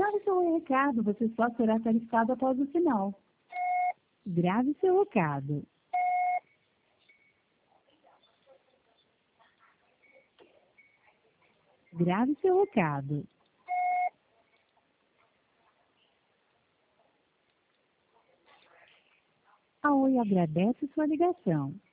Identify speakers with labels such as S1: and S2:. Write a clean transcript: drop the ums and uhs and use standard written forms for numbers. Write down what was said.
S1: grave seu recado, você só será tarifado após o sinal. Grave seu recado. Grave seu recado. A Oi agradece sua ligação.